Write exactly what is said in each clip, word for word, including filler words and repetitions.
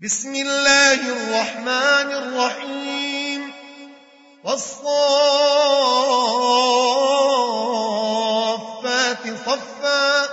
بسم الله الرحمن الرحيم والصافات صفا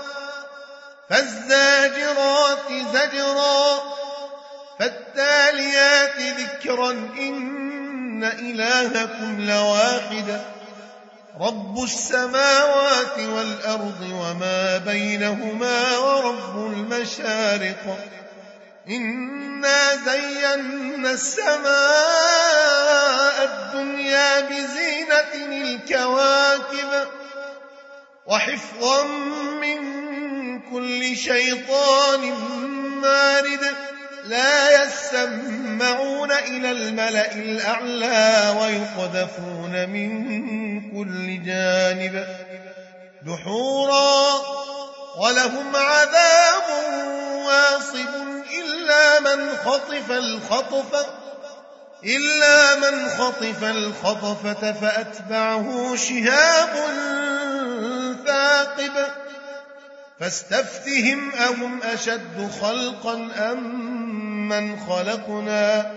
فالزاجرات زجرا فالتاليات ذكرا إن إلهكم لواحد رب السماوات والأرض وما بينهما ورب المشارق إنا زينا السماء الدنيا بزينة الكواكب وحفظا من كل شيطان مارد لا يسمعون إلى الملأ الأعلى ويقذفون من كل جانب دحورا ولهم عذاب واصب إلا من خطف الخطفة إلا من خطف الخطفة فأتبعه شهاب ثاقب فاستفتهم أهم أشد خلقا أم من خلقنا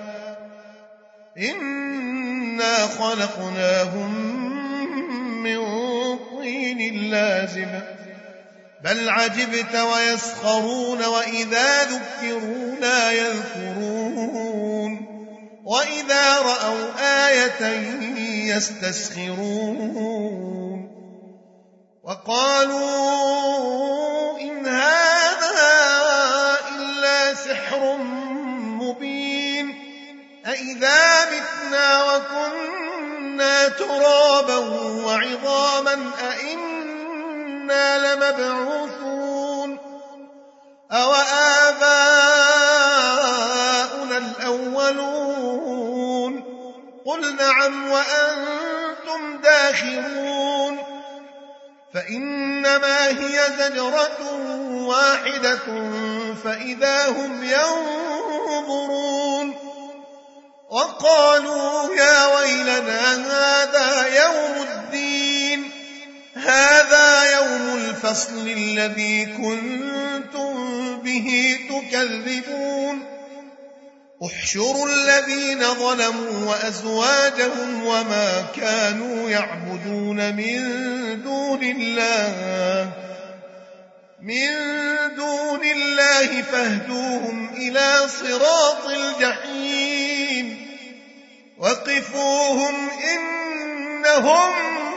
إنا خلقناهم من طين لازب بل عجبت ويسخرون وإذا ذكروا لا يذكرون وإذا رأوا آية يستسخرون وقالوا إن هذا إلا سحر مبين أإذا متنا وكنا ترابا وعظاما أإنا لمبعوثون أو آباؤنا الأولون قل نعم وأنتم داخرون فإنما هي زجرة واحدة فإذا هم ينظرون وقالوا يا ويلنا هذا يوم الدين هذا يوم الفصل الذي كنتم به تكذبون احشروا الذين ظلموا وأزواجهم وما كانوا يعبدون من دون الله من دون الله فاهدوهم إلى صراط الجحيم وقفوهم إنهم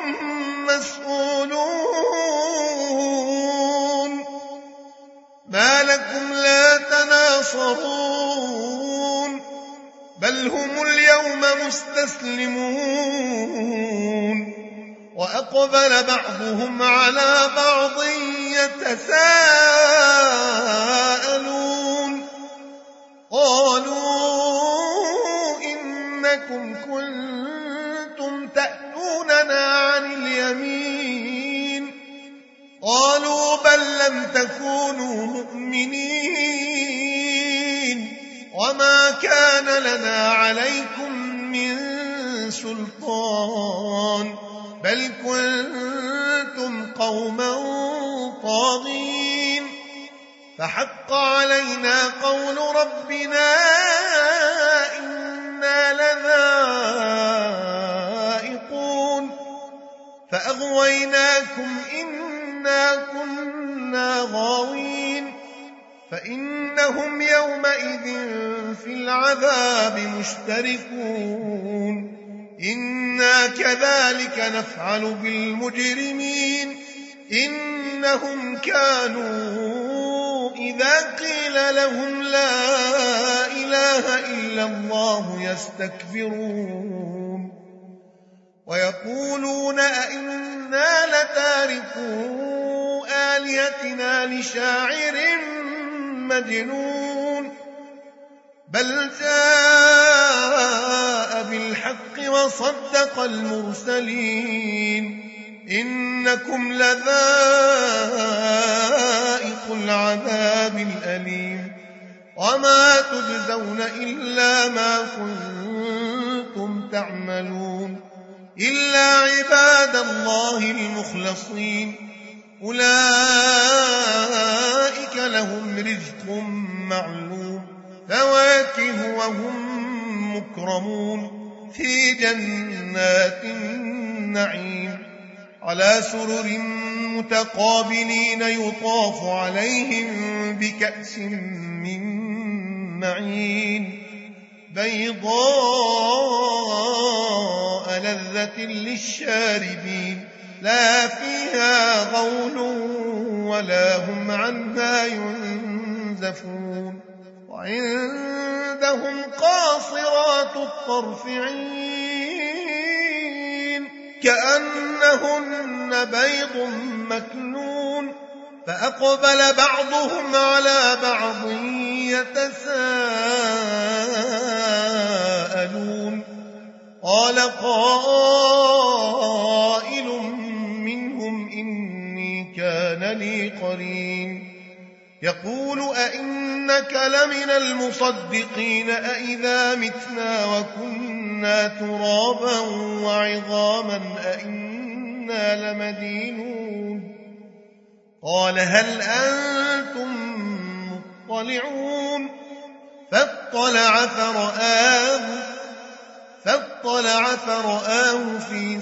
مسؤولون ما لكم لا تناصرون بل هم اليوم مستسلمون وأقبل بعضهم على بعض يتساءلون قالوا إنكم كنتم تأتوننا عن اليمين قالوا بل لم تكونوا مؤمنين وما كان لنا عليكم من سلطان بل كنتم قوما طاغين فحق علينا قول ربنا إنا لذائقون فأغويناكم إنا كنا غاوين فإنهم يومئذ في العذاب مشتركون إنا كذلك نفعل بالمجرمين إنهم كانوا إذا قيل لهم لا إله إلا الله يستكبرون ويقولون أئنا لتاركو آلهتنا لشاعر مجنون بل جاء بالحق وصدق المرسلين إنكم لذائق العذاب الأليم وما تجزون إلا ما كنتم تعملون إلا عباد الله المخلصين أولئك لهم رزق معلوم فواتح فواكه وهم مكرمون في جنات النعيم على سرر متقابلين يطاف عليهم بكأس من معين بيضاء لذة للشاربين لا فيها غول ولا هم عنها ينزفون وعندهم قاصرات الطرف عين كأنهن بيض مكنون فأقبل بعضهم على بعض يتساءلون قال قائل منهم إني كان لي قرين يقول أئنك لمن المصدقين أئذا متنا وكنا ترابا وعظاما أئنا لمدينون قال هل أنتم مطلعون فاطلع فرآه فاطلع فرآه في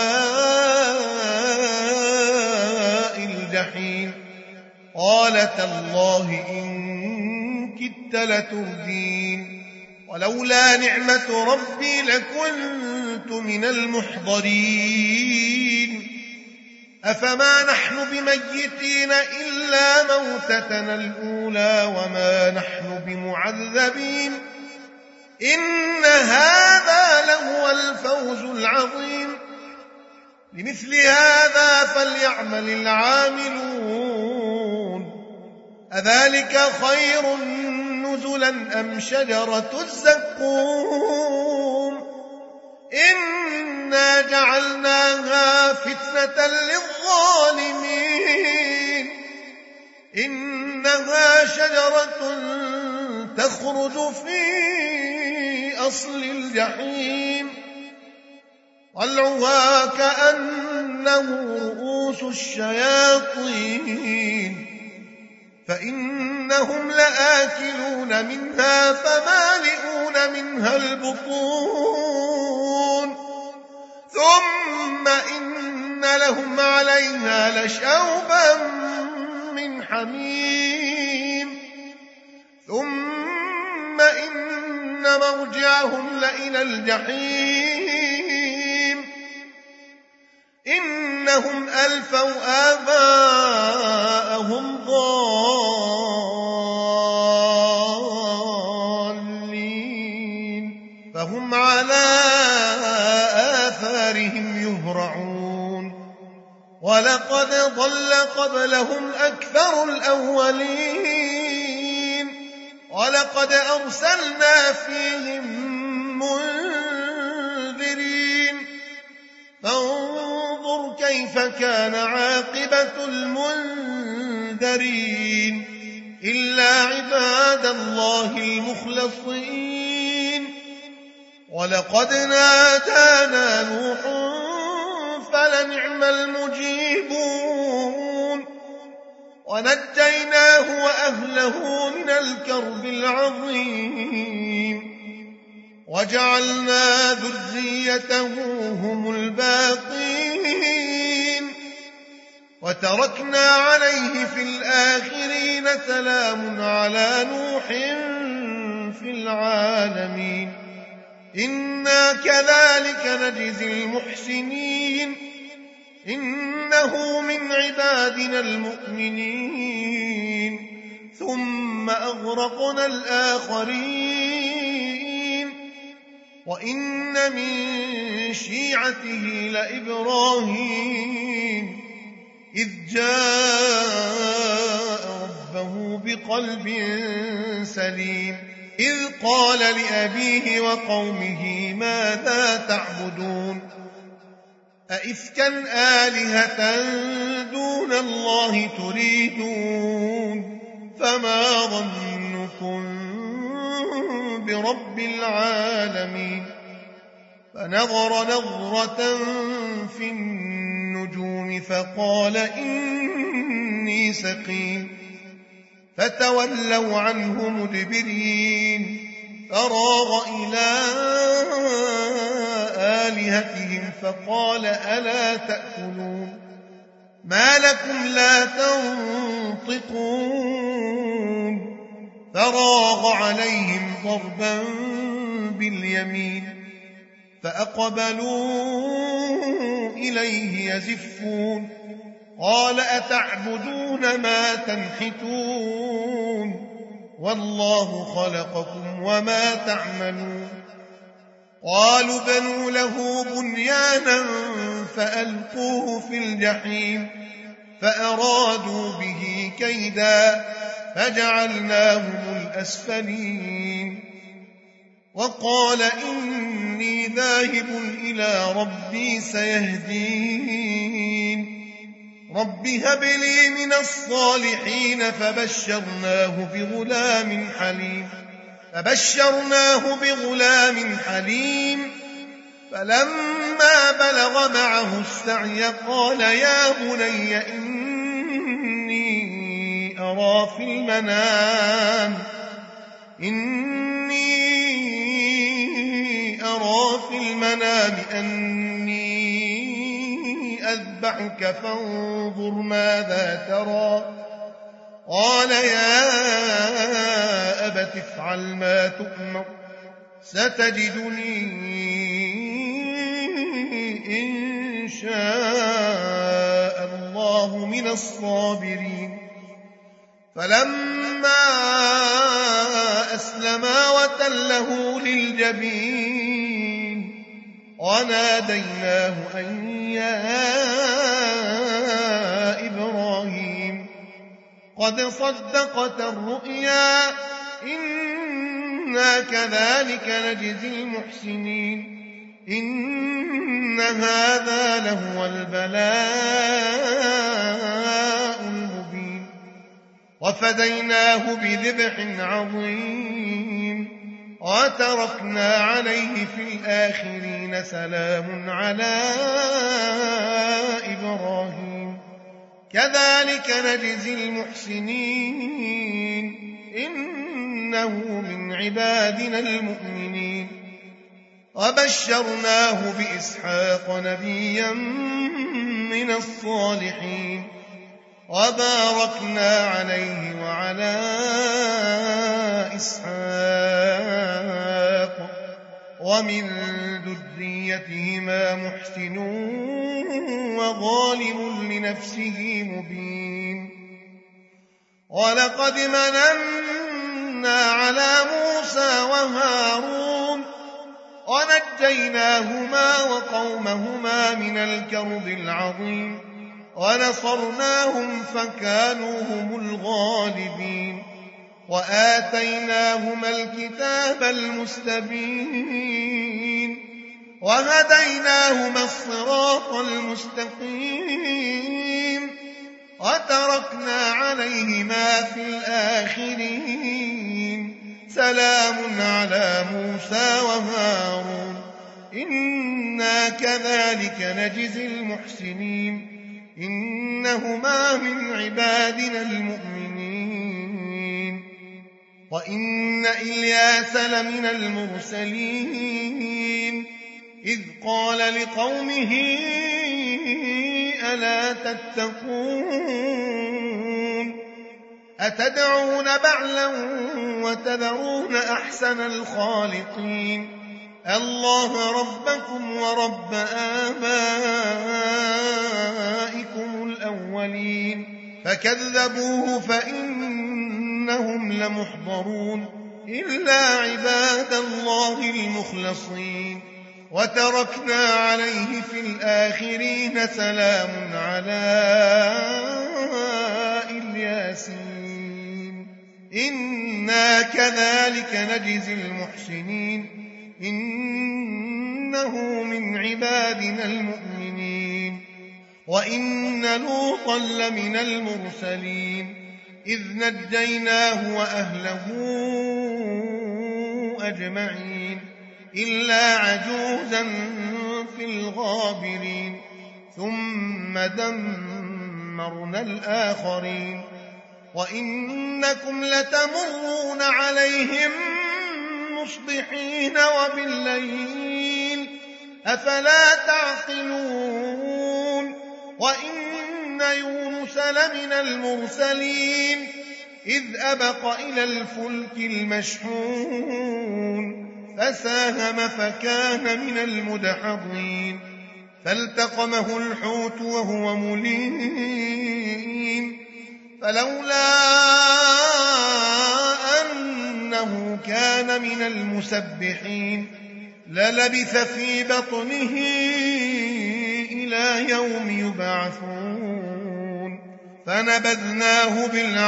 سواء الجحيم قال تالله إن كدت لتردين ولولا نعمة ربي لكنت من المحضرين أفما نحن بميتين إلا موتتنا الأولى وما نحن بمعذبين إن هذا لهو الفوز العظيم لمثل هذا فليعمل العاملون أذلك خير نزلا أم شجرة الزقوم إنا جعلناها فتنة للظالمين إنها شجرة تخرج في أصل الجحيم طلعها كأنه رؤوس الشياطين فإنهم لآكلون منها فمالئون منها البطون ثم إن لهم عليها لشوبا من حميم ثم إن مرجعهم لإلى الجحيم إنهم ألفوا آباءهم ضالين فهم على آثارهم يهرعون ولقد ضل قبلهم أكثر الأولين ولقد أرسلنا فيهم منذرين فانظر كيف كان عاقبة المنذرين إلا عباد الله المخلصين ولقد نادانا نوح فلنعم المجيبون ونجيناه وأهله من الكرب العظيم وجعلنا ذريته هم الباقين وتركنا عليه في الآخرين سلام على نوح في العالمين إنا كذلك نجزي المحسنين إنه من عبادنا المؤمنين ثم أغرقنا الآخرين وإن من شيعته لإبراهيم إذ جاء ربه بقلب سليم إذ قال لأبيه وقومه ماذا تعبدون أئفكا آلهة دون الله تريدون فما ظنكم برب العالمين فنظر نظرة في النجوم فقال إني سقيم فتولوا عنه مدبرين فراغ إلى آلهتهم فقال ألا تأكلون ما لكم لا تنطقون فراغ عليهم ضربا باليمين فأقبلوا إليه يزفون قال أتعبدون ما تنحتون والله خلقكم وما تعملون قالوا بنوا له بنيانا فألقوه في الجحيم فأرادوا به كيدا فجعلناهم الأسفلين وقال إني ذاهب إلى ربي سيهدين رب هب لي من الصالحين فبشرناه بغلام حليم فبشرناه بغلام حليم فلما بلغ معه السعي قال يا بني إني أرى في المنام إني أرى في المنام أني أذبحك فانظر ماذا ترى قال يا أبت افعل ما تؤمر ستجدني إن شاء الله من الصابرين فلما أسلما وتله للجبين وناديناه أن يا إبراهيم قد صدقت الرؤيا إنا كذلك نجزي المحسنين إن هذا لهو البلاء المبين وفديناه بذبح عظيم وتركنا عليه في الآخرين سلام على إبراهيم كذلك نجزي المحسنين إنه من عبادنا المؤمنين وبشرناه بإسحاق نبيا من الصالحين وباركنا عليه وعلى إسحاق ومن ذريتهما محسن وظالم لنفسه مبين ولقد مننا على موسى وهارون ونجيناهما وقومهما من الكرب العظيم ونصرناهم فكانوا هم الغالبين وآتيناهما الكتاب المستبين وهديناهما الصراط المستقيم وتركنا عليهما في الآخرين سلام على موسى وهارون إنا كذلك نجزي المحسنين إنهما من عبادنا المؤمنين وإن إلياس لمن المرسلين إذ قال لقومه ألا تتقون أتدعون بعلا وتذرون أحسن الخالقين الله ربكم ورب آبائكم الأولين فكذبوه فإنهم لمحضرون إلا عباد الله المخلصين وتركنا عليه في الآخرين سلام على الياسين إنا كذلك نجزي المحسنين إنه من عبادنا المؤمنين وإن لوطا لمن المرسلين إذ نجيناه وأهله أجمعين إلا عجوزا في الغابرين ثم دمرنا الآخرين وإنكم لتمرون عليهم مصبحين وبالليل أفلا تعقلون وإن يونس لمن المرسلين إذ أبق إلى الفلك المشحون فساهم فكان من المدحضين فالتقمه الحوت وهو مليم فلولا أنه كان من المسبحين للبث في بطنه إلى يوم يبعثون فنبذناه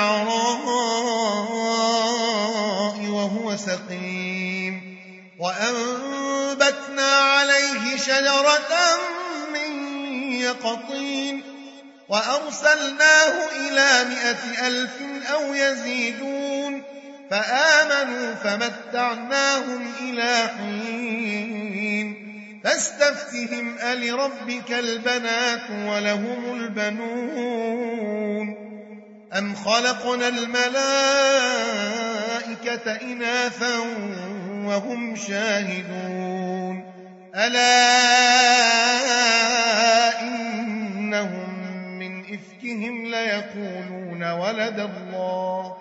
بالعراء وهو سقيم وأنبتنا عليه شجرة من يقطين وأرسلناه إلى مائة ألف أو يزيدون فآمنوا فمتعناهم إلى حين فاستفتهم ألربك البنات ولهم البنون أم خلقنا الملائكة إناثا وهم شاهدون ألا إنهم من إفكهم ليقولون ولد الله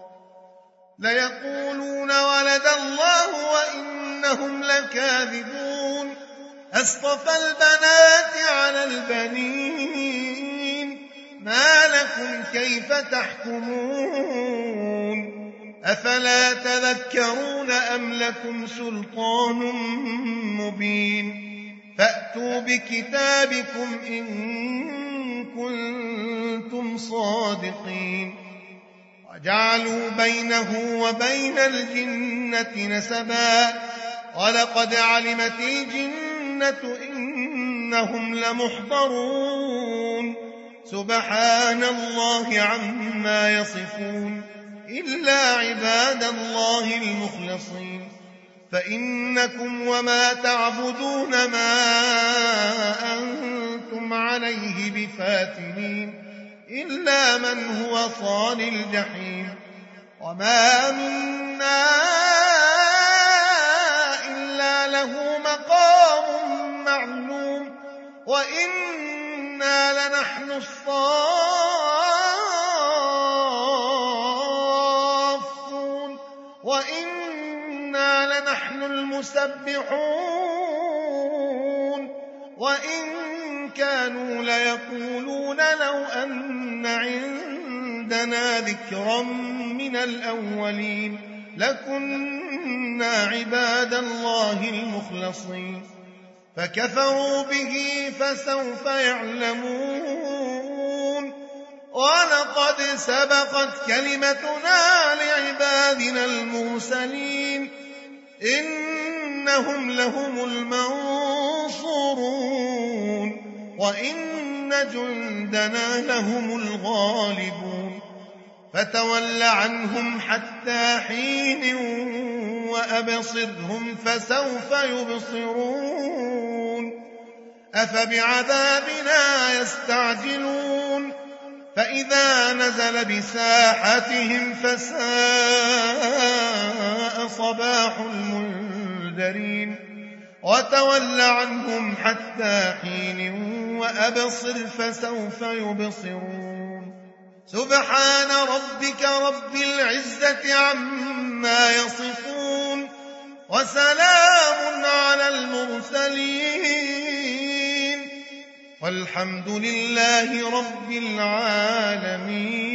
ليقولون ولد الله وإنهم لكاذبون أصطفى البنات على البنين ما لكم كيف تحكمون أفلا تذكرون أم لكم سلطان مبين فأتوا بكتابكم إن كنتم صادقين وجعلوا بينه وبين الجنة نسبا ولقد علمت الجنة إنهم لمحضرون سبحان الله عما يصفون إلا عباد الله المخلصين فإنكم وما تعبدون ما أنتم عليه بفاتنين إلا من هو صال الجحيم وما منا إلا له مقام معلوم وإنا لنحن الصافون وإنا لنحن المسبحون وإن كانوا ليقولون لو أن عندنا ذكرا من الأولين لكنا عباد الله المخلصين فكفروا به فسوف يعلمون ولقد سبقت كلمتنا لعبادنا المرسلين إنهم لهم المنصورون وإن جندنا لهم الغالبون فتول عنهم حتى حين وأبصرهم فسوف يبصرون أفبعذابنا يستعجلون فإذا نزل بساحتهم فساء صباح المنذرين وتول عنهم حتى حين وأبصر فسوف يبصرون سبحان ربك رب العزة عما يصفون وسلام على المرسلين والحمد لله رب العالمين.